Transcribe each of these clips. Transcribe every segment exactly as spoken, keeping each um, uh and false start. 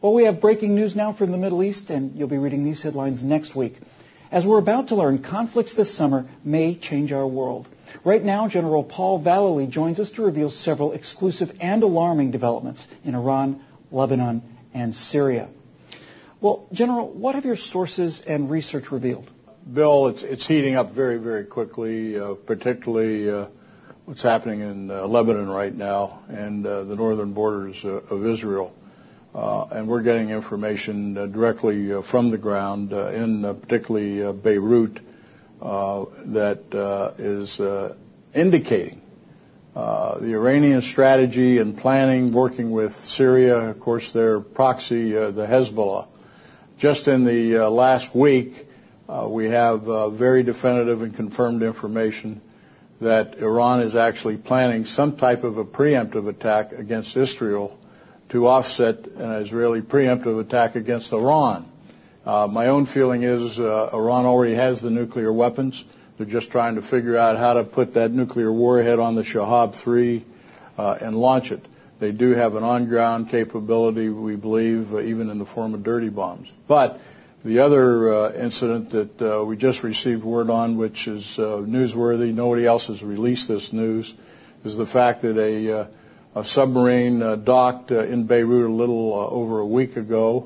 Well, we have breaking news now from the Middle East, and you'll be reading these headlines next week. As we're about to learn, conflicts this summer may change our world. Right now, General Paul Vallely joins us to reveal several exclusive and alarming developments in Iran, Lebanon, and Syria. Well, General, what have your sources and research revealed? Bill, it's, it's heating up very, very quickly, uh, particularly uh, what's happening in uh, Lebanon right now and uh, the northern borders uh, of Israel. Uh, and we're getting information uh, directly uh, from the ground uh, in uh, particularly uh, Beirut uh, that uh, is uh, indicating uh, the Iranian strategy and planning, working with Syria, of course, their proxy, uh, the Hezbollah. Just in the uh, last week, uh, we have uh, very definitive and confirmed information that Iran is actually planning some type of a preemptive attack against Israel to offset an Israeli preemptive attack against Iran. Uh, my own feeling is uh, Iran already has the nuclear weapons. They're just trying to figure out how to put that nuclear warhead on the Shahab three uh, and launch it. They do have an on-ground capability, we believe, uh, even in the form of dirty bombs. But the other uh, incident that uh, we just received word on, which is uh, newsworthy, nobody else has released this news, is the fact that a uh, A submarine uh, docked uh, in Beirut a little uh, over a week ago,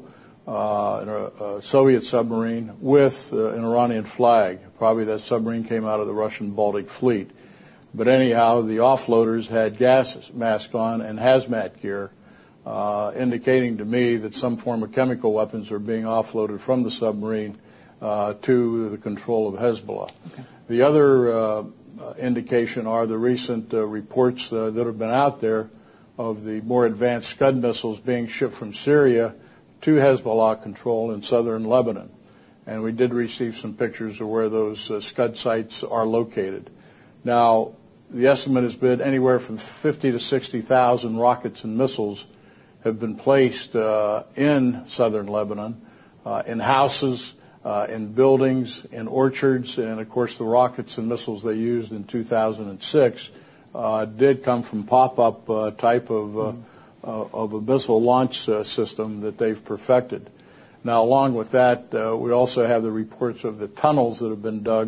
uh, a, a Soviet submarine with uh, an Iranian flag. Probably that submarine came out of the Russian Baltic Fleet. But anyhow, the offloaders had gas masks on and hazmat gear, uh, indicating to me that some form of chemical weapons are being offloaded from the submarine uh, to the control of Hezbollah. Okay. The other uh, Uh, indication are the recent uh, reports uh, that have been out there of the more advanced Scud missiles being shipped from Syria to Hezbollah control in southern Lebanon. And we did receive some pictures of where those uh, Scud sites are located. Now, the estimate has been anywhere from fifty to sixty thousand rockets and missiles have been placed uh, in southern Lebanon, uh, in houses, Uh, in buildings, in orchards, and of course the rockets and missiles they used in two thousand six uh, did come from pop-up uh, type of, uh, mm. uh, of a missile launch uh, system that they've perfected. Now, along with that, uh, we also have the reports of the tunnels that have been dug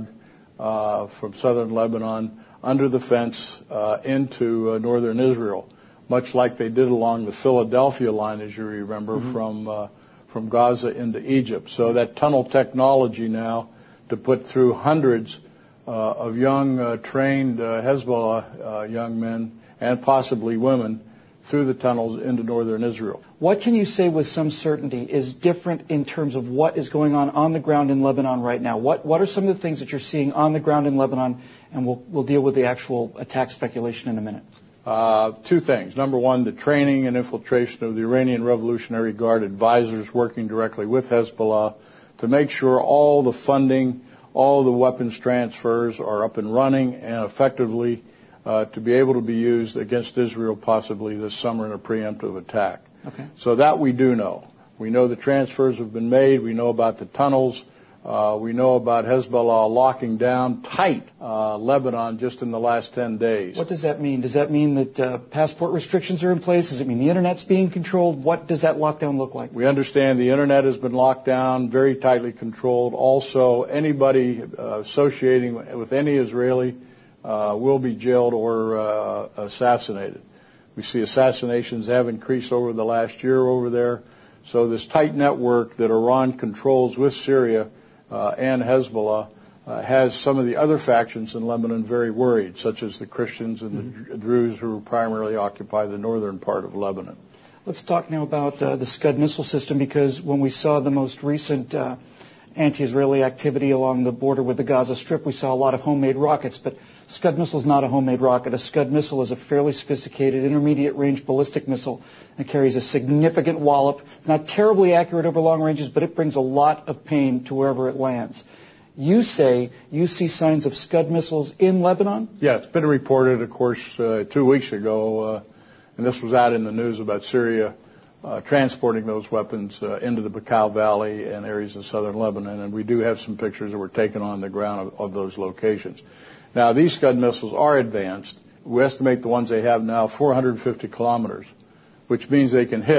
uh, from southern Lebanon under the fence uh, into uh, northern Israel, much like they did along the Philadelphia line, as you remember, mm-hmm. from uh, from Gaza into Egypt. So that tunnel technology now to put through hundreds uh, of young, uh, trained uh, Hezbollah uh, young men and possibly women through the tunnels into northern Israel. What can you say with some certainty is different in terms of what is going on on the ground in Lebanon right now? What what are some of the things that you're seeing on the ground in Lebanon? And we'll, we'll deal with the actual attack speculation in a minute. Uh, two things. Number one, the training and infiltration of the Iranian Revolutionary Guard advisors working directly with Hezbollah to make sure all the funding, all the weapons transfers are up and running and effectively uh, to be able to be used against Israel possibly this summer in a preemptive attack. Okay. So that we do know. We know the transfers have been made. We know about the tunnels. Uh, we know about Hezbollah locking down tight uh, Lebanon just in the last ten days. What does that mean? Does that mean that uh, passport restrictions are in place? Does it mean the Internet's being controlled? What does that lockdown look like? We understand the Internet has been locked down, very tightly controlled. Also, anybody uh, associating with any Israeli uh, will be jailed or uh, assassinated. We see assassinations have increased over the last year over there. So this tight network that Iran controls with Syria Uh, and Hezbollah uh, has some of the other factions in Lebanon very worried, such as the Christians and mm-hmm. the Druze who primarily occupy the northern part of Lebanon. Let's talk now about uh, the Scud missile system, because when we saw the most recent uh, anti-Israeli activity along the border with the Gaza Strip, we saw a lot of homemade rockets, but Scud missile is not a homemade rocket. A Scud missile is a fairly sophisticated intermediate-range ballistic missile that carries a significant wallop. It's not terribly accurate over long ranges, but it brings a lot of pain to wherever it lands. You say you see signs of Scud missiles in Lebanon? Yeah, it's been reported, of course, uh, two weeks ago, uh, and this was out in the news about Syria uh, transporting those weapons uh, into the Bekaa Valley and areas in southern Lebanon, and we do have some pictures that were taken on the ground of, of those locations. Now, these Scud missiles are advanced. We estimate the ones they have now four hundred fifty kilometers, which means they can hit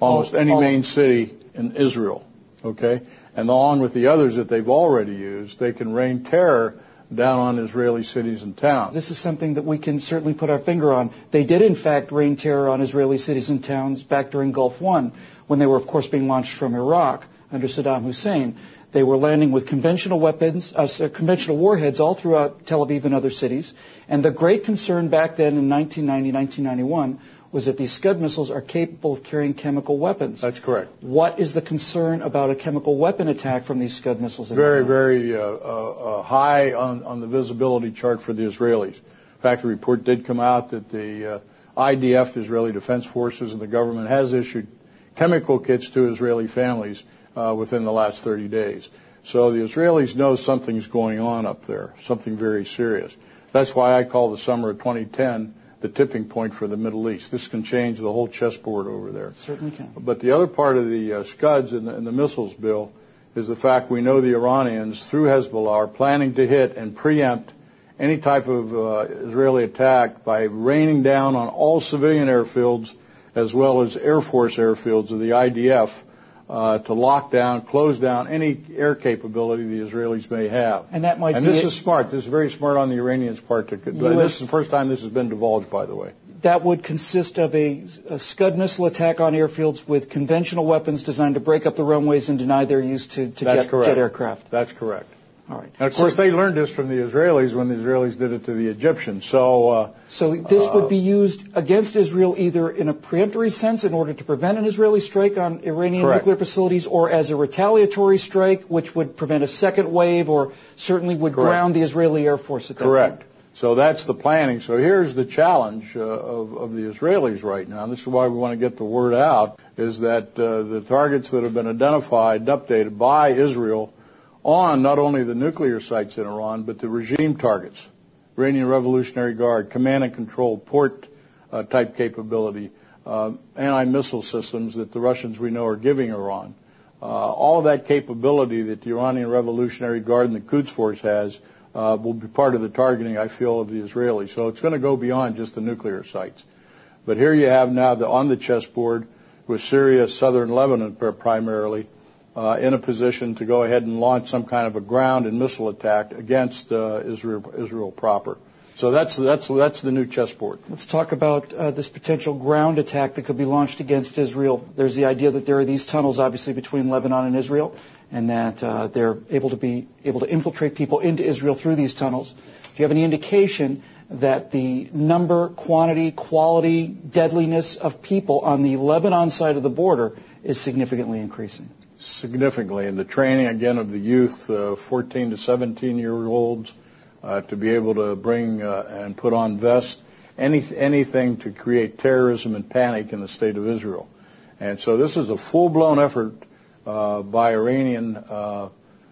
almost all, any all, main city in Israel, okay? And along with the others that they've already used, they can rain terror down on Israeli cities and towns. This is something that we can certainly put our finger on. They did, in fact, rain terror on Israeli cities and towns back during Gulf War, when they were, of course, being launched from Iraq under Saddam Hussein. They were landing with conventional weapons, uh, conventional warheads all throughout Tel Aviv and other cities. And the great concern back then in nineteen ninety, nineteen ninety-one was that these Scud missiles are capable of carrying chemical weapons. That's correct. What is the concern about a chemical weapon attack from these Scud missiles? Very, very uh, uh, uh, high on, on the visibility chart for the Israelis. In fact, the report did come out that the uh, I D F, the Israeli Defense Forces, and the government has issued chemical kits to Israeli families uh, within the last thirty days. So the Israelis know something's going on up there, something very serious. That's why I call the summer of twenty ten the tipping point for the Middle East. This can change the whole chessboard over there. It certainly can. But the other part of the uh, Scuds and the, and the missiles bill is the fact we know the Iranians, through Hezbollah, are planning to hit and preempt any type of uh, Israeli attack by raining down on all civilian airfields as well as Air Force airfields of the I D F uh, to lock down, close down any air capability the Israelis may have. And that might and be this it. is smart. This is very smart on the Iranians' part. To, U S this is the first time this has been divulged, by the way. That would consist of a, a Scud missile attack on airfields with conventional weapons designed to break up the runways and deny their use to, to jet, jet aircraft. That's correct. All right. And of course, so, they learned this from the Israelis when the Israelis did it to the Egyptians. So, uh, so this uh, would be used against Israel either in a preemptory sense in order to prevent an Israeli strike on Iranian correct. nuclear facilities, or as a retaliatory strike, which would prevent a second wave, or certainly would correct. ground the Israeli Air Force at that correct. point. So that's the planning. So here's the challenge uh, of, of the Israelis right now. And this is why we want to get the word out, is that uh, the targets that have been identified and updated by Israel on not only the nuclear sites in Iran, but the regime targets, Iranian Revolutionary Guard, command and control, port uh, type capability, uh, anti-missile systems that the Russians we know are giving Iran. Uh, all of that capability that the Iranian Revolutionary Guard and the Quds Force has uh, will be part of the targeting, I feel, of the Israelis. So it's going to go beyond just the nuclear sites. But here you have now the, on the chessboard with Syria, southern Lebanon primarily, Uh, in a position to go ahead and launch some kind of a ground and missile attack against uh, Israel, Israel proper. So that's that's that's the new chessboard. Let's talk about uh, this potential ground attack that could be launched against Israel. There's the idea that there are these tunnels, obviously, between Lebanon and Israel, and that uh, they're able to be able to infiltrate people into Israel through these tunnels. Do you have any indication that the number, quantity, quality, deadliness of people on the Lebanon side of the border is significantly increasing? Significantly, and the training again of the youth, uh, fourteen to seventeen year olds, uh, to be able to bring uh, and put on vests, any, anything to create terrorism and panic in the state of Israel. And so this is a full-blown effort uh, by Iranian uh,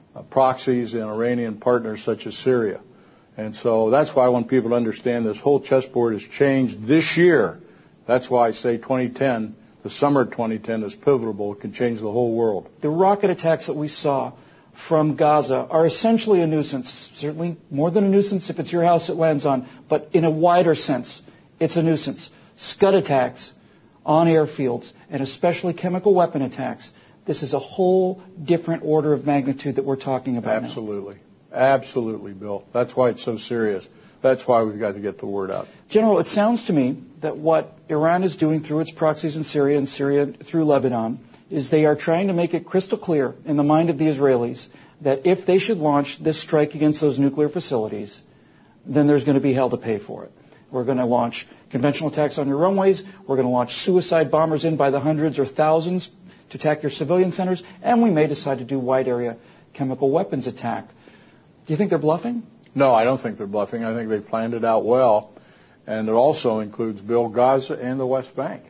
proxies and Iranian partners such as Syria. And so that's why I want people to understand this whole chessboard has changed this year. That's why I say twenty ten. The summer of twenty ten is pivotal. It can change the whole world. The rocket attacks that we saw from Gaza are essentially a nuisance, certainly more than a nuisance if it's your house it lands on, but in a wider sense, it's a nuisance. Scud attacks on airfields, and especially chemical weapon attacks, this is a whole different order of magnitude that we're talking about Absolutely. Now. Absolutely, Bill. That's why it's so serious. That's why we've got to get the word out. General, it sounds to me that what Iran is doing through its proxies in Syria and Syria through Lebanon is they are trying to make it crystal clear in the mind of the Israelis that if they should launch this strike against those nuclear facilities, then there's going to be hell to pay for it. We're going to launch conventional attacks on your runways. We're going to launch suicide bombers in by the hundreds or thousands to attack your civilian centers. And we may decide to do wide area chemical weapons attack. Do you think they're bluffing? No, I don't think they're bluffing. I think they've planned it out well. And it also includes, Bill, Gaza and the West Bank.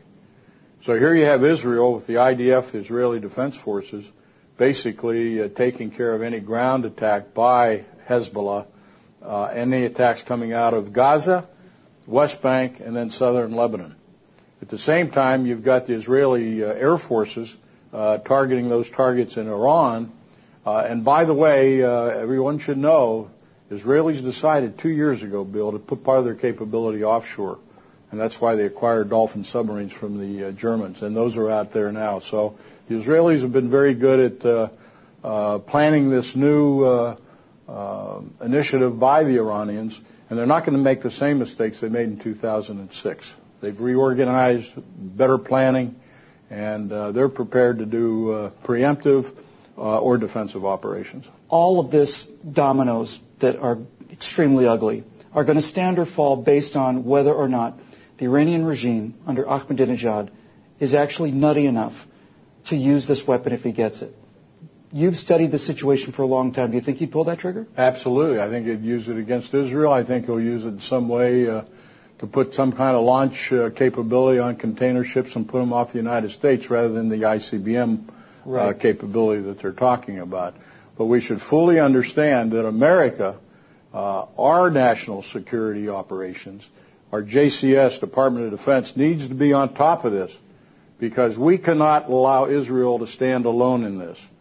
So here you have Israel with the I D F, the Israeli Defense Forces, basically uh, taking care of any ground attack by Hezbollah, uh, any attacks coming out of Gaza, West Bank, and then southern Lebanon. At the same time, you've got the Israeli uh, Air Forces uh, targeting those targets in Iran. Uh, and by the way, uh, everyone should know, Israelis decided two years ago, Bill, to put part of their capability offshore. and that's why they acquired Dolphin submarines from the uh, Germans, and those are out there now. So the Israelis have been very good at uh, uh, planning this new uh, uh, initiative by the Iranians, and they're not going to make the same mistakes they made in two thousand six. They've reorganized, better planning, and uh, they're prepared to do uh, preemptive uh, or defensive operations. All of this dominoes that are extremely ugly are going to stand or fall based on whether or not the Iranian regime under Ahmadinejad is actually nutty enough to use this weapon if he gets it. You've studied the situation for a long time. Do you think he'd pull that trigger? Absolutely. I think he'd use it against Israel. I think he'll use it in some way uh, to put some kind of launch uh, capability on container ships and put them off the United States rather than the I C B M right. uh, capability that they're talking about. But we should fully understand that America, uh, our national security operations, our J C S, Department of Defense, needs to be on top of this because we cannot allow Israel to stand alone in this.